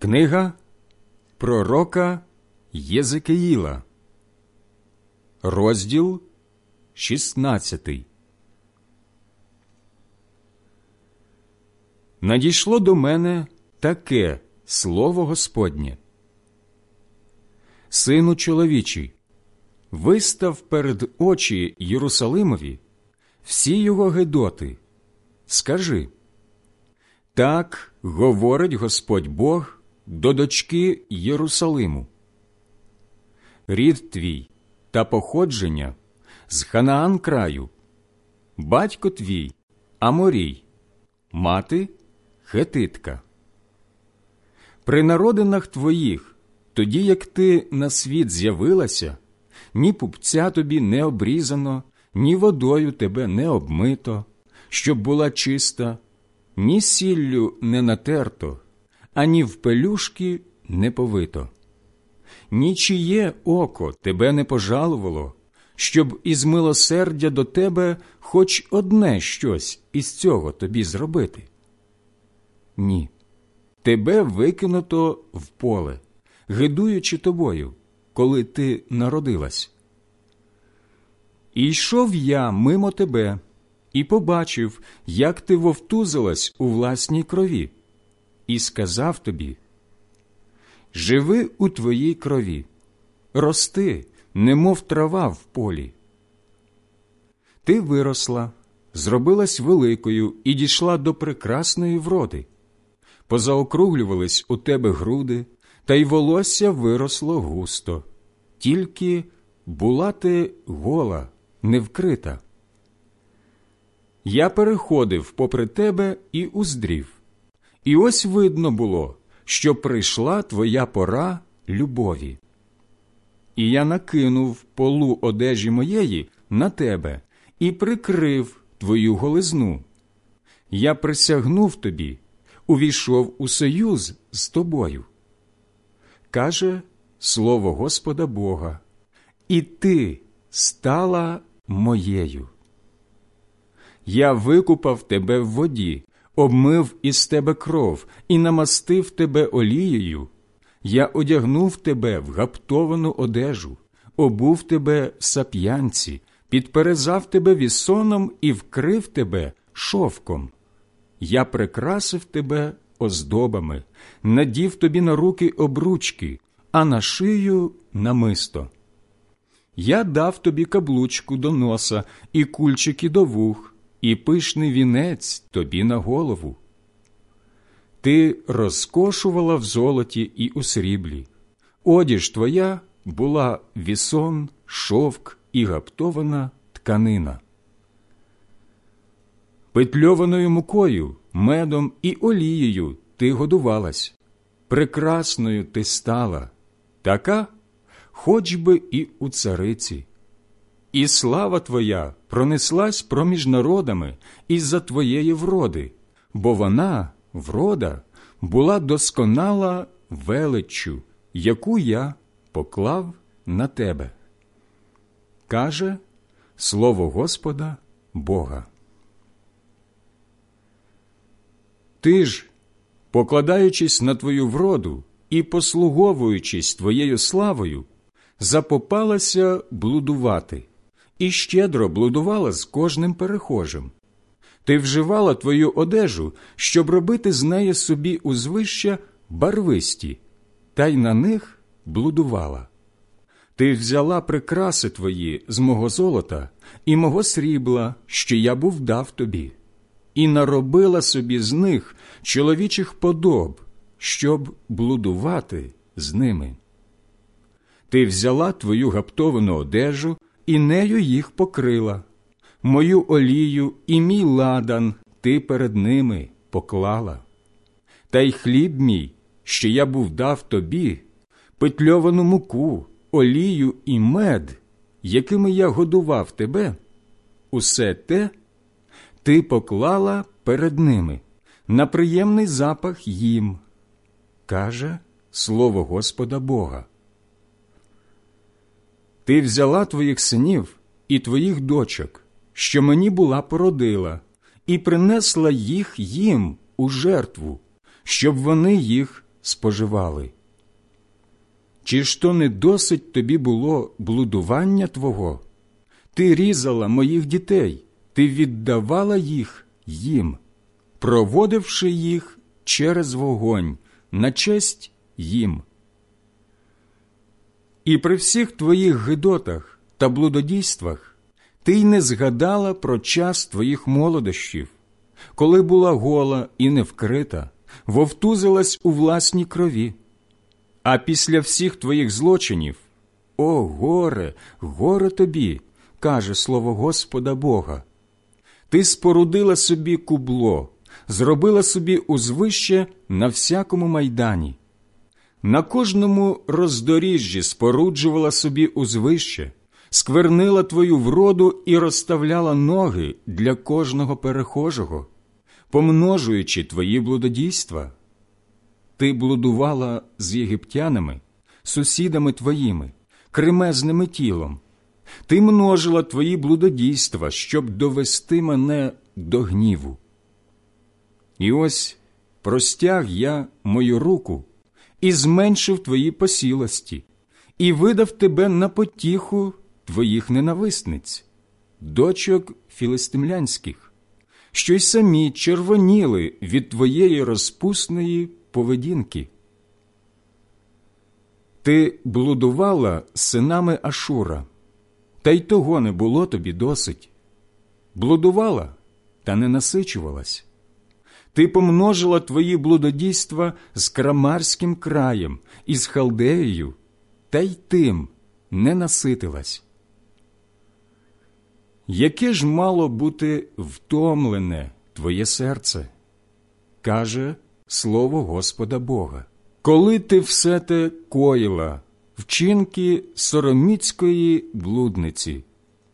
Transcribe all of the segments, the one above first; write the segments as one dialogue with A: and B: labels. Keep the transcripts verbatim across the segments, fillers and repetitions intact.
A: Книга пророка Єзекиїла, розділ шістнадцятий. Надійшло до мене таке слово Господнє: «Сину чоловічий, вистав перед очі Єрусалимові всі його гидоти. Скажи: так говорить Господь Бог до дочки Єрусалиму. Рід твій та походження з Ханаан краю, батько твій Аморій, мати Хетитка. При народинах твоїх, тоді як ти на світ з'явилася, ні пупця тобі не обрізано, ні водою тебе не обмито, щоб була чиста, ні сіллю не натерто, ані в пелюшки не повито. Нічиє око тебе не пожалувало, щоб із милосердя до тебе хоч одне щось із цього тобі зробити. Ні, тебе викинуто в поле, гидуючи тобою, коли ти народилась. І йшов я мимо тебе, і побачив, як ти вовтузилась у власній крові, і сказав тобі: живи у твоїй крові, рости, немов трава в полі. Ти виросла, зробилась великою і дійшла до прекрасної вроди. Позаокруглювались у тебе груди, та й волосся виросло густо, тільки була ти гола, не вкрита. Я переходив попри тебе і уздрів, і ось видно було, що прийшла твоя пора любові. І я накинув полу одежі моєї на тебе і прикрив твою голизну. Я присягнув тобі, увійшов у союз з тобою. Каже слово Господа Бога: і ти стала моєю. Я викупав тебе в воді, обмив із тебе кров і намастив тебе олією. Я одягнув тебе в гаптовану одежу, обув тебе в сап'янці, підперезав тебе вісоном і вкрив тебе шовком. Я прикрасив тебе оздобами, надів тобі на руки обручки, а на шию намисто. Я дав тобі каблучку до носа і кульчики до вух, і пишний вінець тобі на голову. Ти розкошувала в золоті і у сріблі. Одіж твоя була вісон, шовк і гаптована тканина. Петльованою мукою, медом і олією ти годувалась. Прекрасною ти стала, така, хоч би і у цариці. І слава твоя пронеслась проміж народами із-за твоєї вроди, бо вона, врода, була досконала величчю, яку я поклав на тебе. Каже слово Господа Бога. Ти ж, покладаючись на твою вроду і послуговуючись твоєю славою, запопалася блудувати і щедро блудувала з кожним перехожим. Ти вживала твою одежу, щоб робити з неї собі узвища барвисті, та й на них блудувала. Ти взяла прикраси твої з мого золота і мого срібла, що я був дав тобі, і наробила собі з них чоловічих подоб, щоб блудувати з ними. Ти взяла твою гаптовану одежу і нею їх покрила. Мою олію і мій ладан ти перед ними поклала. Та й хліб мій, що я був дав тобі, петльовану муку, олію і мед, якими я годував тебе, усе те ти поклала перед ними, на приємний запах їм, каже слово Господа Бога. Ти взяла твоїх синів і твоїх дочок, що мені була породила, і принесла їх їм у жертву, щоб вони їх споживали. Чи ж то не досить тобі було блудування твого? Ти різала моїх дітей, ти віддавала їх їм, проводивши їх через вогонь, на честь їм. І при всіх твоїх гидотах та блудодійствах ти й не згадала про час твоїх молодощів, коли була гола і невкрита, вовтузилась у власній крові. А після всіх твоїх злочинів, о горе, горе тобі, каже слово Господа Бога. Ти спорудила собі кубло, зробила собі узвище на всякому майдані. На кожному роздоріжжі споруджувала собі узвище, сквернила твою вроду і розставляла ноги для кожного перехожого, помножуючи твої блудодійства. Ти блудувала з єгиптянами, сусідами твоїми, кремезними тілом. Ти множила твої блудодійства, щоб довести мене до гніву. І ось простяг я мою руку і зменшив твої посілості, і видав тебе на потіху твоїх ненависниць, дочок філистимлянських, що й самі червоніли від твоєї розпусної поведінки. Ти блудувала з синами Ашура, та й того не було тобі досить. Блудувала, та не насичувалась. Ти помножила твої блудодійства з Крамарським краєм і з Халдеєю, та й тим не наситилась. Яке ж мало бути втомлене твоє серце, каже слово Господа Бога, коли ти все те коїла, вчинки сороміцької блудниці.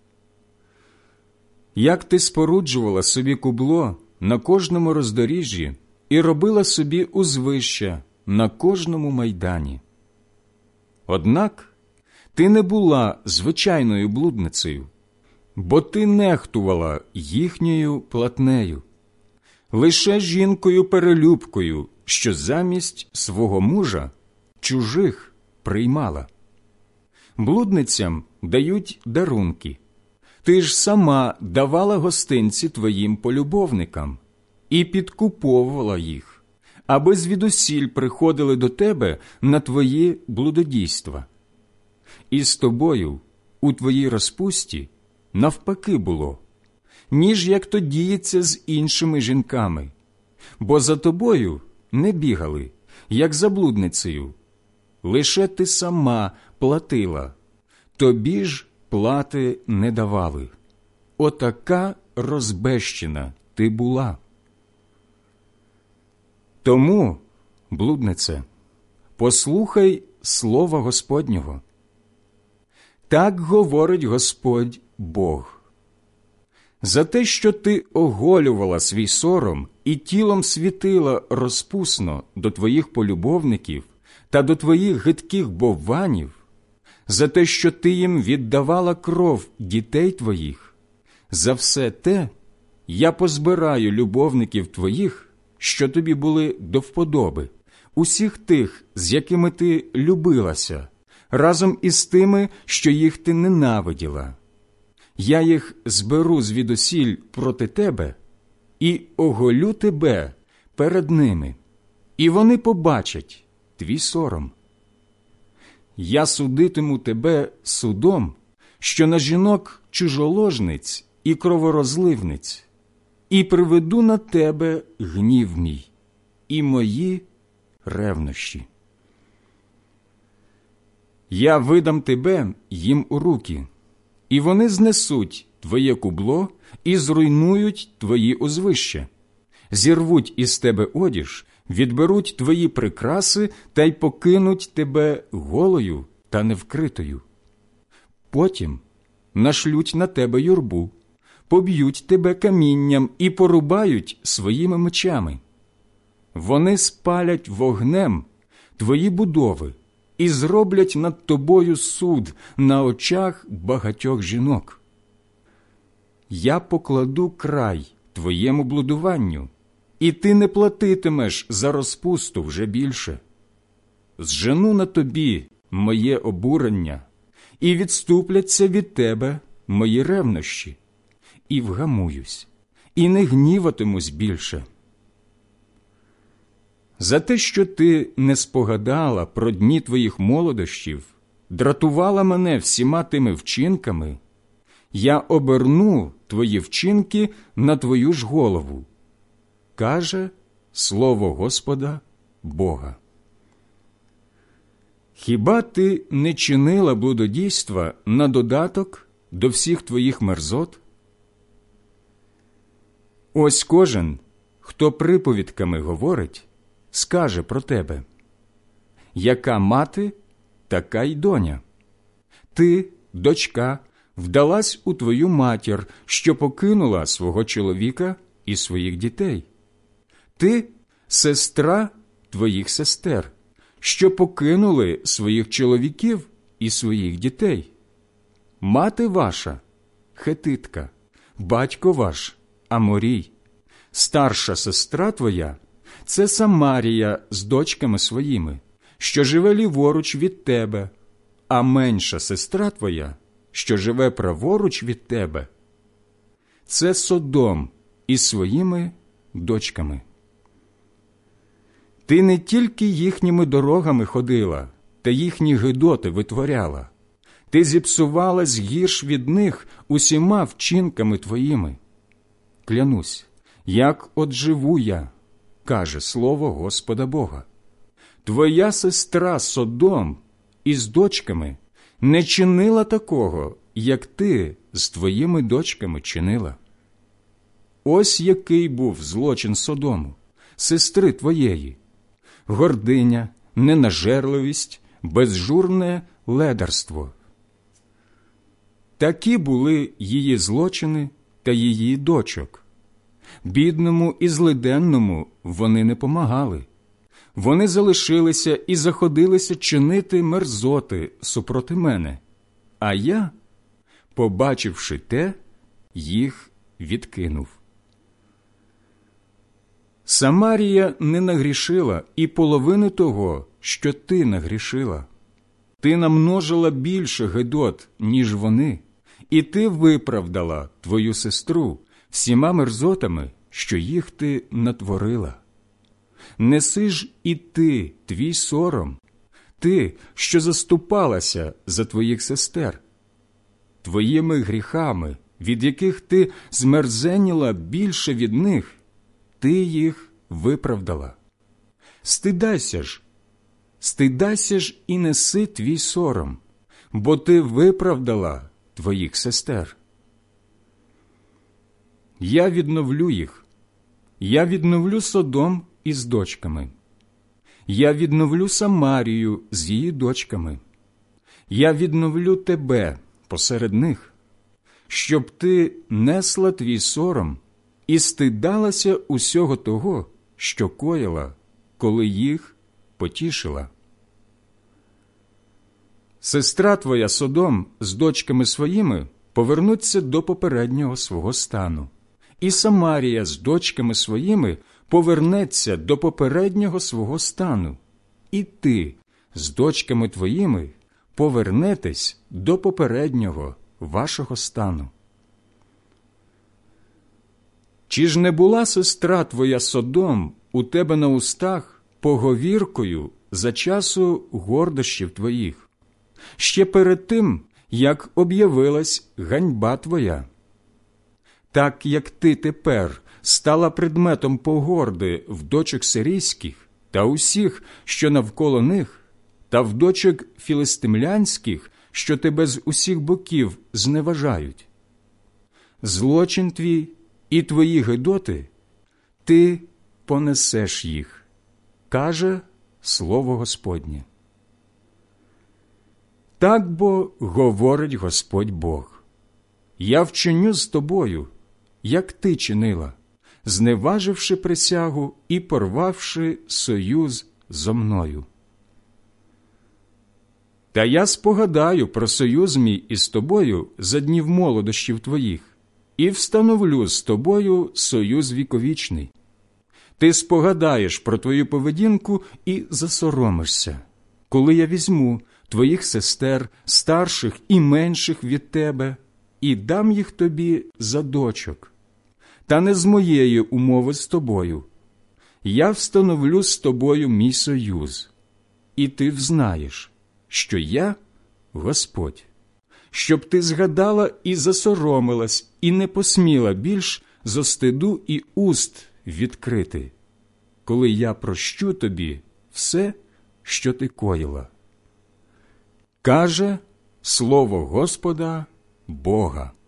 A: Як ти споруджувала собі кубло на кожному роздоріжжі і робила собі узвища на кожному майдані. Однак ти не була звичайною блудницею, бо ти нехтувала їхньою платнею, лише жінкою-перелюбкою, що замість свого мужа чужих приймала. Блудницям дають дарунки. Ти ж сама давала гостинці твоїм полюбовникам і підкуповувала їх, аби звідусіль приходили до тебе на твої блудодійства. І з тобою у твоїй розпусті навпаки було, ніж як то діється з іншими жінками, бо за тобою не бігали, як за блудницею. Лише ти сама платила, тобі ж плати не давали. Отака розбещена ти була. Тому, блуднице, послухай слова Господнього. Так говорить Господь Бог. За те, що ти оголювала свій сором і тілом світила розпусно до твоїх полюбовників та до твоїх гидких бовванів, за те, що ти їм віддавала кров дітей твоїх, за все те я позбираю любовників твоїх, що тобі були до вподоби, усіх тих, з якими ти любилася, разом із тими, що їх ти ненавиділа. Я їх зберу звідусіль проти тебе і оголю тебе перед ними, і вони побачать твій сором. Я судитиму тебе судом, що на жінок чужоложниць і кроворозливниць, і приведу на тебе гнів мій і мої ревнощі. Я видам тебе їм у руки, і вони знесуть твоє кубло і зруйнують твої узвища, зірвуть із тебе одіж, відберуть твої прикраси та й покинуть тебе голою та невкритою. Потім нашлють на тебе юрбу, поб'ють тебе камінням і порубають своїми мечами. Вони спалять вогнем твої будови і зроблять над тобою суд на очах багатьох жінок. Я покладу край твоєму блудуванню, і ти не платитимеш за розпусту вже більше, зжену на тобі моє обурення, і відступляться від тебе мої ревнощі, і вгамуюсь, і не гніватимусь більше. За те, що ти не спогадала про дні твоїх молодощів, дратувала мене всіма тими вчинками, я оберну твої вчинки на твою ж голову, каже слово Господа Бога. Хіба ти не чинила блудодійства на додаток до всіх твоїх мерзот? Ось кожен, хто приповідками говорить, скаже про тебе: яка мати, така й доня. Ти, дочка, вдалась у твою матір, що покинула свого чоловіка і своїх дітей. Ти – сестра твоїх сестер, що покинули своїх чоловіків і своїх дітей. Мати ваша – хетитка, батько ваш – Аморій, старша сестра твоя – це Самарія з дочками своїми, що живе ліворуч від тебе, а менша сестра твоя, що живе праворуч від тебе, це Содом із своїми дочками. Ти не тільки їхніми дорогами ходила, та їхні гидоти витворяла. Ти зіпсувалась гірш від них усіма вчинками твоїми. Клянусь, як от живу я, каже слово Господа Бога. Твоя сестра Содом із дочками не чинила такого, як ти з твоїми дочками чинила. Ось який був злочин Содому, сестри твоєї: гординя, ненажерливість, безжурне ледарство. Такі були її злочини та її дочок. Бідному і злиденному вони не помагали. Вони залишилися і заходилися чинити мерзоти супроти мене, а я, побачивши те, їх відкинув. Самарія не нагрішила і половини того, що ти нагрішила. Ти намножила більше гидот, ніж вони, і ти виправдала твою сестру всіма мерзотами, що їх ти натворила. Неси ж і ти твій сором, ти, що заступалася за твоїх сестер. Твоїми гріхами, від яких ти змерзеніла більше від них, ти їх виправдала. Стидайся ж, стидайся ж і неси твій сором, бо ти виправдала твоїх сестер. Я відновлю їх, я відновлю Содом із дочками. Я відновлю Самарію з її дочками. Я відновлю тебе посеред них, щоб ти несла твій сором і стидалася усього того, що коїла, коли їх потішила. Сестра твоя Содом з дочками своїми повернуться до попереднього свого стану, і Самарія з дочками своїми повернеться до попереднього свого стану, і ти з дочками твоїми повернетесь до попереднього вашого стану. Чи ж не була сестра твоя Содом у тебе на устах поговіркою за часу гордощів твоїх, ще перед тим, як об'явилась ганьба твоя? Так, як ти тепер стала предметом погорди в дочок сирійських та усіх, що навколо них, та в дочок філистимлянських, що тебе з усіх боків зневажають. Злочин твій і твої гидоти, ти понесеш їх, каже слово Господнє. Так бо говорить Господь Бог: я вчиню з тобою, як ти чинила, зневаживши присягу і порвавши союз зо мною. Та я спогадаю про союз мій із тобою за днів молодощів твоїх, і встановлю з тобою союз віковічний. Ти спогадаєш про твою поведінку і засоромишся, коли я візьму твоїх сестер, старших і менших від тебе, і дам їх тобі за дочок, та не з моєї умови з тобою. Я встановлю з тобою мій союз, і ти взнаєш, що я – Господь, щоб ти згадала і засоромилась, і не посміла більш зо стиду і уст відкрити, коли я прощу тобі все, що ти коїла. Каже слово Господа Бога.